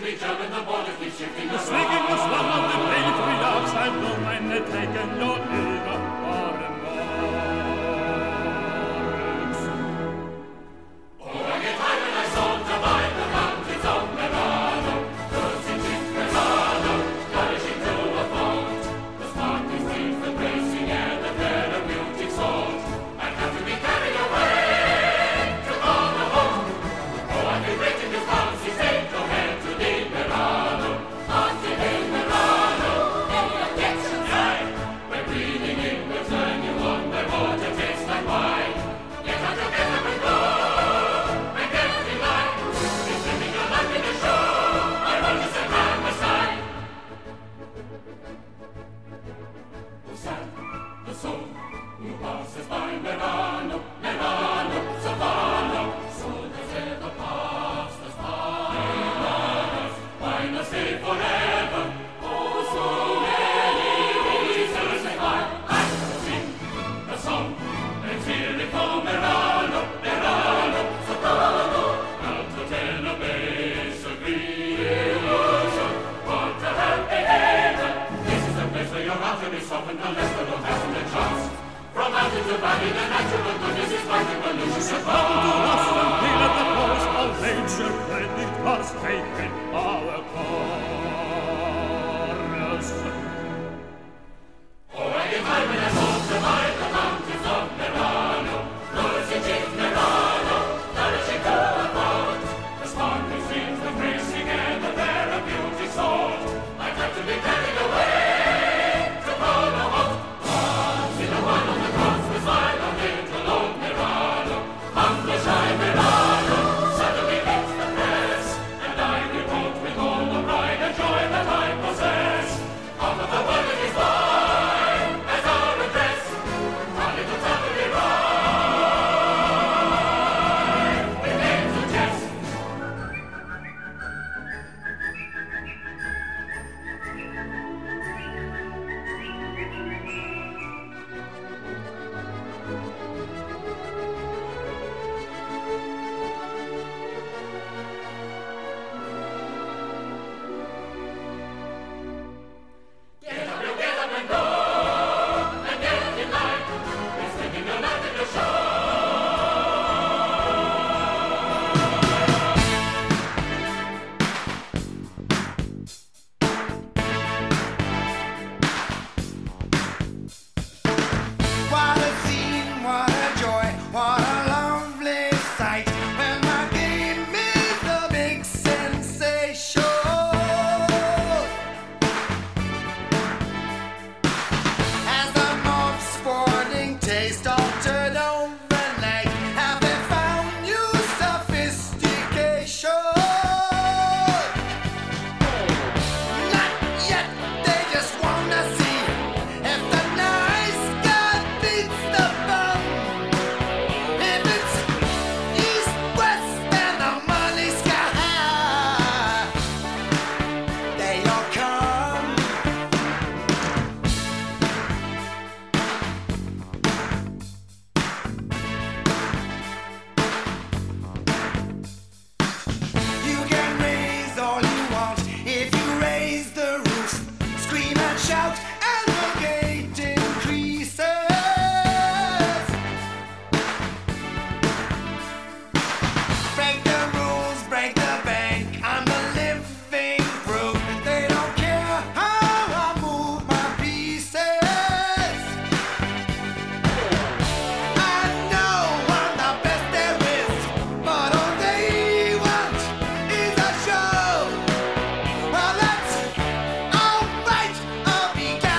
be German, the border keeps shifting. The swinging was one of the great redouts. I know meine Tagen your Ehre waren Morgens. Oh, I get high when I saunter by the mountains of Merano, cruising to Merano, flourishing through a font. The sparkling streams, the bracing air, the therapeutic salt. I have to be carried away to Ghana home. Oh, I feel great in this bouncy state. Go ahead to the Merano, Auntie Del Merano. Any objections? Aye. We're breathing in, we'll turn you on, where water tastes like wine. Get out your get up and go, and get in line. It's living your life in a show. I want to set down my side. Who sang the song? Who passes by Merano, Merano, Savano? So does ever pass us by. Why not stay forever? Oh, so many reasons why I sing the song. Let's hear it for Merano, Merano, Savano. Alto tenor, bass, agreement. What a happy haven! This is the place where your heart will be softened unless the Lord has the chance. From mountain to valley, the natural goodness is like evolution. Come to us and feel at the course of nature credit has taken our course. Oh, I get high when I saunter by the mountains of Merano, cruising to Merano, flourishing through a font. The sparkling streams, the bracing air, the therapeutic salt. I'd like to be carried away to Polo Hot. Once in a while on the cross, we smile on little old Merano. Humble shy Merano, suddenly hits the press, and I report with all the pride and joy that I possess. Half of the world is mine as our address. Our little town will be right with names to test. Get up and go, and get in line. It's living your life in a show. What a scene, what a joy, what a lovely sight. When my game is a big sensation. As the mob sporting taste altered overnight, have they found new sophistication? Not yet, they just wanna see if the nice guy beats the bum. If it's east, west, and the money's sky high, they all come. You can raise all you want if you raise the roof. Scream and shout, and the gate increases. Break the rules, break the bank. I'm the living proof. They don't care how I move my pieces. I know I'm the best there is, but all they want is a show. Well, that's alright, I'll be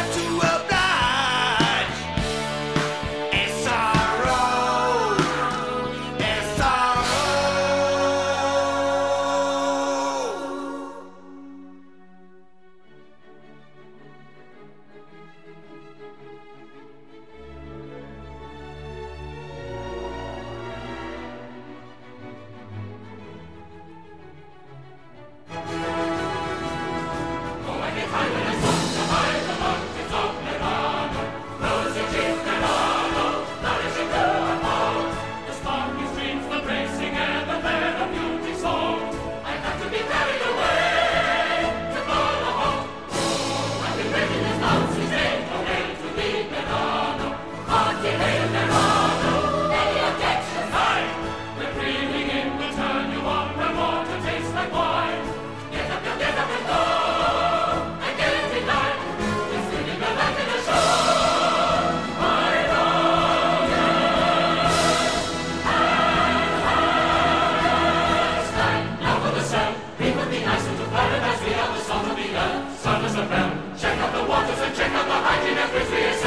Check out the waters and check out the hygiene as Grizzly is